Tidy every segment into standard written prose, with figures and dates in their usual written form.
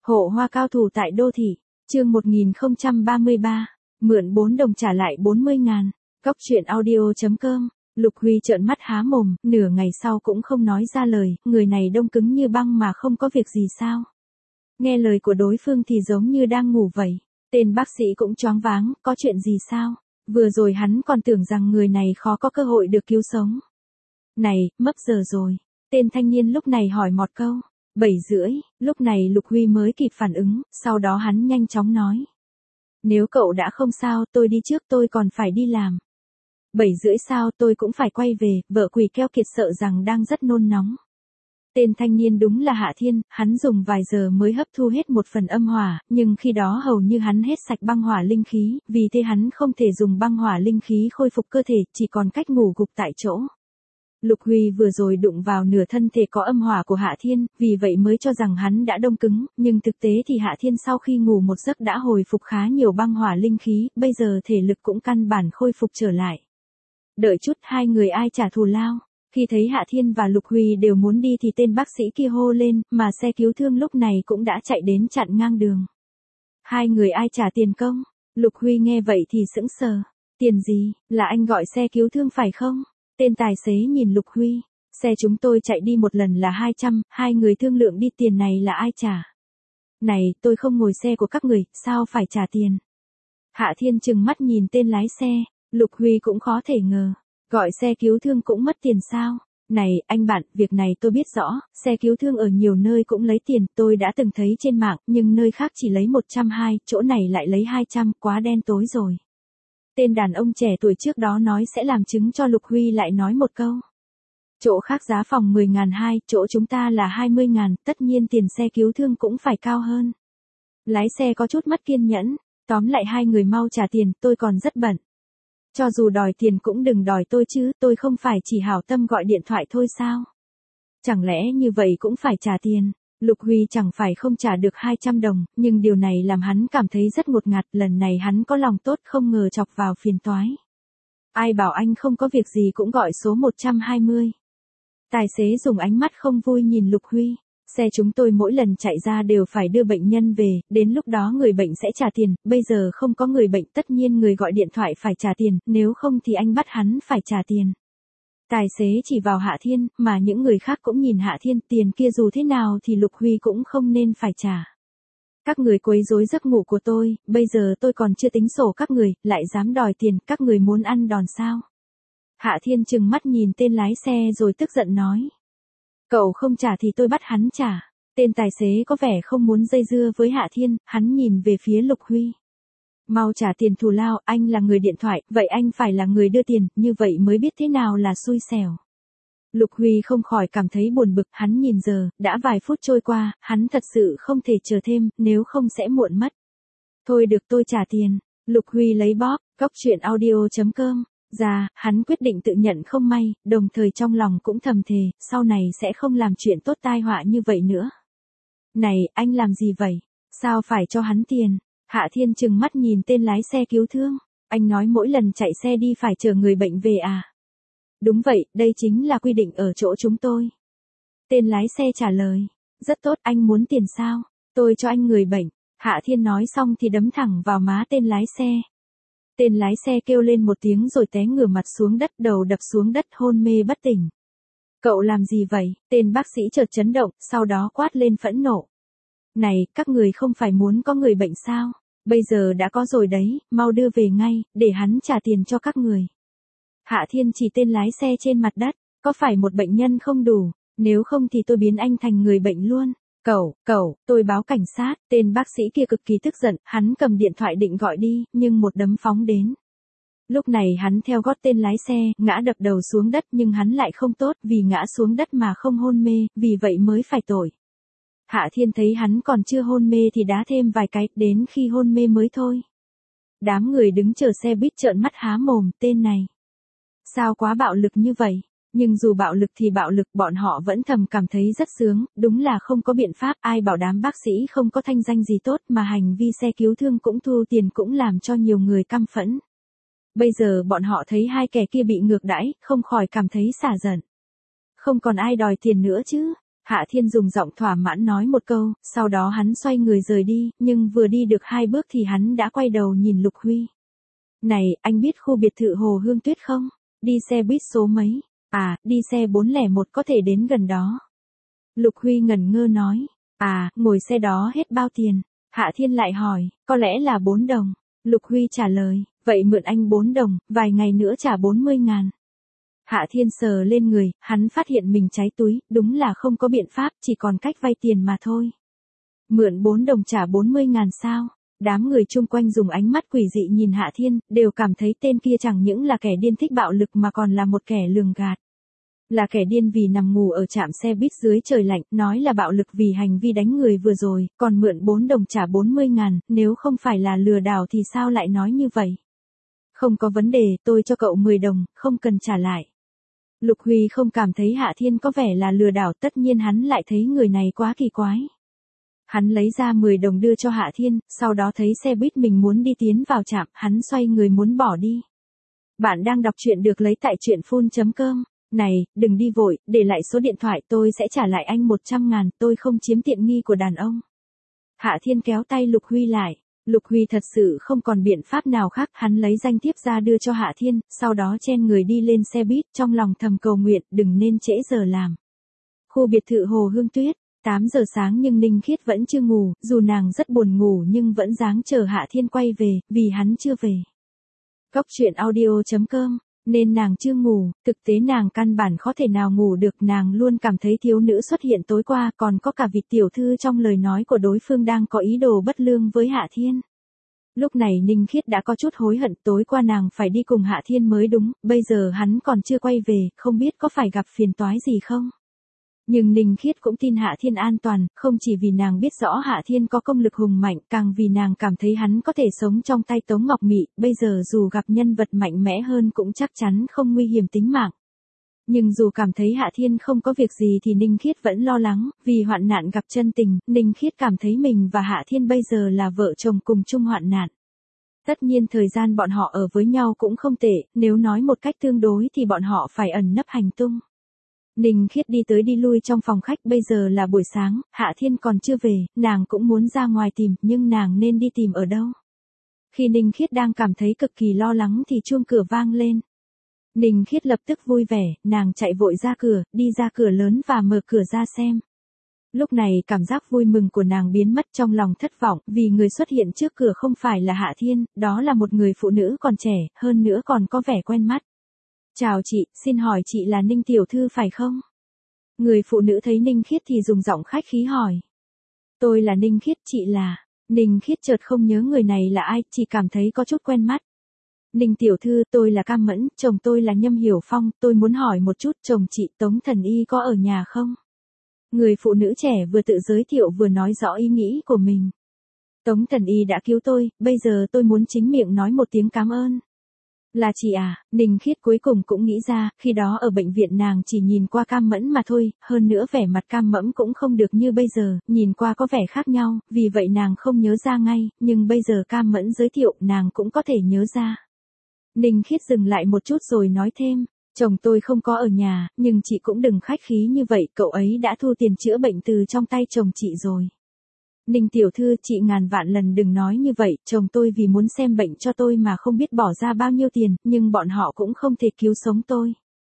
Hộ hoa cao thủ tại đô thị, chương 1033, mượn 4 đồng trả lại 40.000, Cóc truyện audio.com, Lục Huy trợn mắt há mồm, nửa ngày sau cũng không nói ra lời, người này đông cứng như băng mà không có việc gì sao. Nghe lời của đối phương thì giống như đang ngủ vậy, tên bác sĩ cũng choáng váng, có chuyện gì sao, vừa rồi hắn còn tưởng rằng người này khó có cơ hội được cứu sống. Này, mất giờ rồi, tên thanh niên lúc này hỏi một câu. 7:30, lúc này Lục Huy mới kịp phản ứng, sau đó hắn nhanh chóng nói. Nếu cậu đã không sao, tôi đi trước, tôi còn phải đi làm. 7:30 sao, tôi cũng phải quay về, vợ Quỳ keo kiệt sợ rằng đang rất nôn nóng. Tên thanh niên đúng là Hạ Thiên, hắn dùng vài giờ mới hấp thu hết một phần âm hỏa, nhưng khi đó hầu như hắn hết sạch băng hỏa linh khí, vì thế hắn không thể dùng băng hỏa linh khí khôi phục cơ thể, chỉ còn cách ngủ gục tại chỗ. Lục Huy vừa rồi đụng vào nửa thân thể có âm hỏa của Hạ Thiên, vì vậy mới cho rằng hắn đã đông cứng, nhưng thực tế thì Hạ Thiên sau khi ngủ một giấc đã hồi phục khá nhiều băng hỏa linh khí, bây giờ thể lực cũng căn bản khôi phục trở lại. Đợi chút, hai người ai trả thù lao? Khi thấy Hạ Thiên và Lục Huy đều muốn đi thì tên bác sĩ kia hô lên, mà xe cứu thương lúc này cũng đã chạy đến chặn ngang đường. Hai người ai trả tiền công? Lục Huy nghe vậy thì sững sờ. Tiền gì, là anh gọi xe cứu thương phải không? Tên tài xế nhìn Lục Huy, xe chúng tôi chạy đi một lần là 200, hai người thương lượng đi, tiền này là ai trả? Này, tôi không ngồi xe của các người, sao phải trả tiền? Hạ Thiên trừng mắt nhìn tên lái xe, Lục Huy cũng khó thể ngờ, gọi xe cứu thương cũng mất tiền sao? Này, anh bạn, việc này tôi biết rõ, xe cứu thương ở nhiều nơi cũng lấy tiền, tôi đã từng thấy trên mạng, nhưng nơi khác chỉ lấy 120, chỗ này lại lấy 200, quá đen tối rồi. Tên đàn ông trẻ tuổi trước đó nói sẽ làm chứng cho Lục Huy lại nói một câu. Chỗ khác giá phòng 10.200, chỗ chúng ta là 20.000, tất nhiên tiền xe cứu thương cũng phải cao hơn. Lái xe có chút mất kiên nhẫn, tóm lại hai người mau trả tiền, tôi còn rất bận. Cho dù đòi tiền cũng đừng đòi tôi chứ, tôi không phải chỉ hảo tâm gọi điện thoại thôi sao? Chẳng lẽ như vậy cũng phải trả tiền? Lục Huy chẳng phải không trả được 200 đồng, nhưng điều này làm hắn cảm thấy rất ngột ngạt, lần này hắn có lòng tốt không ngờ chọc vào phiền toái. Ai bảo anh không có việc gì cũng gọi số 120. Tài xế dùng ánh mắt không vui nhìn Lục Huy, xe chúng tôi mỗi lần chạy ra đều phải đưa bệnh nhân về, đến lúc đó người bệnh sẽ trả tiền, bây giờ không có người bệnh tất nhiên người gọi điện thoại phải trả tiền, nếu không thì anh bắt hắn phải trả tiền. Tài xế chỉ vào Hạ Thiên, mà những người khác cũng nhìn Hạ Thiên, tiền kia dù thế nào thì Lục Huy cũng không nên phải trả. Các người quấy rối giấc ngủ của tôi, bây giờ tôi còn chưa tính sổ các người, lại dám đòi tiền, các người muốn ăn đòn sao? Hạ Thiên trừng mắt nhìn tên lái xe rồi tức giận nói. Cậu không trả thì tôi bắt hắn trả. Tên tài xế có vẻ không muốn dây dưa với Hạ Thiên, hắn nhìn về phía Lục Huy. Mau trả tiền thù lao, anh là người điện thoại, vậy anh phải là người đưa tiền, như vậy mới biết thế nào là xui xẻo. Lục Huy không khỏi cảm thấy buồn bực, hắn nhìn giờ, đã vài phút trôi qua, hắn thật sự không thể chờ thêm, nếu không sẽ muộn mất. Thôi được, tôi trả tiền. Lục Huy lấy bóp, Cóc truyện audio.com, ra, hắn quyết định tự nhận không may, đồng thời trong lòng cũng thầm thề, sau này sẽ không làm chuyện tốt tai họa như vậy nữa. Này, anh làm gì vậy? Sao phải cho hắn tiền? Hạ Thiên trừng mắt nhìn tên lái xe cứu thương. Anh nói mỗi lần chạy xe đi phải chở người bệnh về à? Đúng vậy, đây chính là quy định ở chỗ chúng tôi. Tên lái xe trả lời. Rất tốt, anh muốn tiền sao? Tôi cho anh người bệnh. Hạ Thiên nói xong thì đấm thẳng vào má tên lái xe. Tên lái xe kêu lên một tiếng rồi té ngửa mặt xuống đất, đầu đập xuống đất hôn mê bất tỉnh. Cậu làm gì vậy? Tên bác sĩ chợt chấn động, sau đó quát lên phẫn nộ. Này, các người không phải muốn có người bệnh sao? Bây giờ đã có rồi đấy, mau đưa về ngay, để hắn trả tiền cho các người. Hạ Thiên chỉ tên lái xe trên mặt đất, có phải một bệnh nhân không đủ, nếu không thì tôi biến anh thành người bệnh luôn. Cậu, tôi báo cảnh sát, tên bác sĩ kia cực kỳ tức giận, hắn cầm điện thoại định gọi đi, nhưng một đấm phóng đến. Lúc này hắn theo gót tên lái xe, ngã đập đầu xuống đất nhưng hắn lại không tốt vì ngã xuống đất mà không hôn mê, vì vậy mới phải tội. Hạ Thiên thấy hắn còn chưa hôn mê thì đá thêm vài cái, đến khi hôn mê mới thôi. Đám người đứng chờ xe buýt trợn mắt há mồm, tên này. Sao quá bạo lực như vậy? Nhưng dù bạo lực thì bạo lực, bọn họ vẫn thầm cảm thấy rất sướng, đúng là không có biện pháp, ai bảo đám bác sĩ không có thanh danh gì tốt mà hành vi xe cứu thương cũng thu tiền cũng làm cho nhiều người căm phẫn. Bây giờ bọn họ thấy hai kẻ kia bị ngược đãi, không khỏi cảm thấy xả giận. Không còn ai đòi tiền nữa chứ. Hạ Thiên dùng giọng thỏa mãn nói một câu, sau đó hắn xoay người rời đi, nhưng vừa đi được 2 bước thì hắn đã quay đầu nhìn Lục Huy. Này, anh biết khu biệt thự Hồ Hương Tuyết không? Đi xe buýt số mấy? À, đi xe 401 có thể đến gần đó. Lục Huy ngẩn ngơ nói. À, ngồi xe đó hết bao tiền? Hạ Thiên lại hỏi, có lẽ là 4 đồng. Lục Huy trả lời, vậy mượn anh 4 đồng, vài ngày nữa trả 40.000. Hạ Thiên sờ lên người, hắn phát hiện mình cháy túi, đúng là không có biện pháp, chỉ còn cách vay tiền mà thôi. Mượn 4 đồng trả 40.000 sao? Đám người chung quanh dùng ánh mắt quỷ dị nhìn Hạ Thiên, đều cảm thấy tên kia chẳng những là kẻ điên thích bạo lực mà còn là một kẻ lường gạt. Là kẻ điên vì nằm ngủ ở trạm xe buýt dưới trời lạnh, nói là bạo lực vì hành vi đánh người vừa rồi, còn mượn 4 đồng trả 40.000, nếu không phải là lừa đảo thì sao lại nói như vậy? Không có vấn đề, tôi cho cậu 10 đồng, không cần trả lại. Lục Huy không cảm thấy Hạ Thiên có vẻ là lừa đảo, tất nhiên hắn lại thấy người này quá kỳ quái. Hắn lấy ra 10 đồng đưa cho Hạ Thiên, sau đó thấy xe buýt mình muốn đi tiến vào trạm, hắn xoay người muốn bỏ đi. Bạn đang đọc truyện được lấy tại truyện.com. Này, đừng đi vội, để lại số điện thoại tôi sẽ trả lại anh 100.000, tôi không chiếm tiện nghi của đàn ông. Hạ Thiên kéo tay Lục Huy lại. Lục Huy thật sự không còn biện pháp nào khác, hắn lấy danh thiếp ra đưa cho Hạ Thiên, sau đó chen người đi lên xe buýt, trong lòng thầm cầu nguyện, đừng nên trễ giờ làm. Khu biệt thự Hồ Hương Tuyết, 8 giờ sáng nhưng Ninh Khiết vẫn chưa ngủ, dù nàng rất buồn ngủ nhưng vẫn dáng chờ Hạ Thiên quay về, vì hắn chưa về. Góc truyện audio.com, nên nàng chưa ngủ, thực tế nàng căn bản khó thể nào ngủ được, nàng luôn cảm thấy thiếu nữ xuất hiện tối qua, còn có cả vị tiểu thư trong lời nói của đối phương đang có ý đồ bất lương với Hạ Thiên. Lúc này Ninh Khiết đã có chút hối hận, tối qua nàng phải đi cùng Hạ Thiên mới đúng, bây giờ hắn còn chưa quay về, không biết có phải gặp phiền toái gì không. Nhưng Ninh Khiết cũng tin Hạ Thiên an toàn, không chỉ vì nàng biết rõ Hạ Thiên có công lực hùng mạnh, càng vì nàng cảm thấy hắn có thể sống trong tay Tống Ngọc Mị, bây giờ dù gặp nhân vật mạnh mẽ hơn cũng chắc chắn không nguy hiểm tính mạng. Nhưng dù cảm thấy Hạ Thiên không có việc gì thì Ninh Khiết vẫn lo lắng, vì hoạn nạn gặp chân tình, Ninh Khiết cảm thấy mình và Hạ Thiên bây giờ là vợ chồng cùng chung hoạn nạn. Tất nhiên thời gian bọn họ ở với nhau cũng không tệ, nếu nói một cách tương đối thì bọn họ phải ẩn nấp hành tung. Ninh Khiết đi tới đi lui trong phòng khách, bây giờ là buổi sáng, Hạ Thiên còn chưa về, nàng cũng muốn ra ngoài tìm, nhưng nàng nên đi tìm ở đâu? Khi Ninh Khiết đang cảm thấy cực kỳ lo lắng thì chuông cửa vang lên. Ninh Khiết lập tức vui vẻ, nàng chạy vội ra cửa, đi ra cửa lớn và mở cửa ra xem. Lúc này cảm giác vui mừng của nàng biến mất, trong lòng thất vọng, vì người xuất hiện trước cửa không phải là Hạ Thiên, đó là một người phụ nữ còn trẻ, hơn nữa còn có vẻ quen mắt. Chào chị, xin hỏi chị là Ninh tiểu thư phải không? Người phụ nữ thấy Ninh Khiết thì dùng giọng khách khí hỏi. Tôi là Ninh Khiết, chị là... Ninh Khiết chợt không nhớ người này là ai, chỉ cảm thấy có chút quen mắt. Ninh tiểu thư, tôi là Cam Mẫn, chồng tôi là Nhâm Hiểu Phong, tôi muốn hỏi một chút, chồng chị Tống Thần Y có ở nhà không? Người phụ nữ trẻ vừa tự giới thiệu vừa nói rõ ý nghĩ của mình. Tống Thần Y đã cứu tôi, bây giờ tôi muốn chính miệng nói một tiếng cảm ơn. Là chị à? Ninh Khiết cuối cùng cũng nghĩ ra, khi đó ở bệnh viện nàng chỉ nhìn qua Cam Mẫn mà thôi, hơn nữa vẻ mặt Cam Mẫn cũng không được như bây giờ, nhìn qua có vẻ khác nhau, vì vậy nàng không nhớ ra ngay, nhưng bây giờ Cam Mẫn giới thiệu nàng cũng có thể nhớ ra. Ninh Khiết dừng lại một chút rồi nói thêm, chồng tôi không có ở nhà, nhưng chị cũng đừng khách khí như vậy, cậu ấy đã thu tiền chữa bệnh từ trong tay chồng chị rồi. Ninh tiểu thư, chị ngàn vạn lần đừng nói như vậy, chồng tôi vì muốn xem bệnh cho tôi mà không biết bỏ ra bao nhiêu tiền, nhưng bọn họ cũng không thể cứu sống tôi.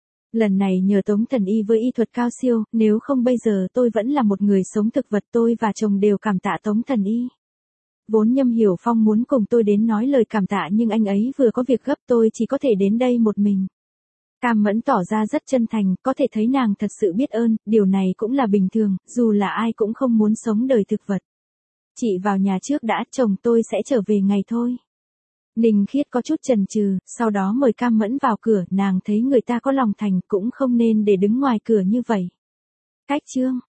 Lần này nhờ Tống Thần Y với y thuật cao siêu, nếu không bây giờ tôi vẫn là một người sống thực vật, tôi và chồng đều cảm tạ Tống Thần Y. Vốn Nhâm Hiểu Phong muốn cùng tôi đến nói lời cảm tạ nhưng anh ấy vừa có việc gấp, tôi chỉ có thể đến đây một mình. Cam Mẫn tỏ ra rất chân thành, có thể thấy nàng thật sự biết ơn, điều này cũng là bình thường, dù là ai cũng không muốn sống đời thực vật. Chị vào nhà trước đã, chồng tôi sẽ trở về ngày thôi. Ninh Khiết có chút chần chừ, sau đó mời Cam Mẫn vào cửa, nàng thấy người ta có lòng thành cũng không nên để đứng ngoài cửa như vậy. Cách chương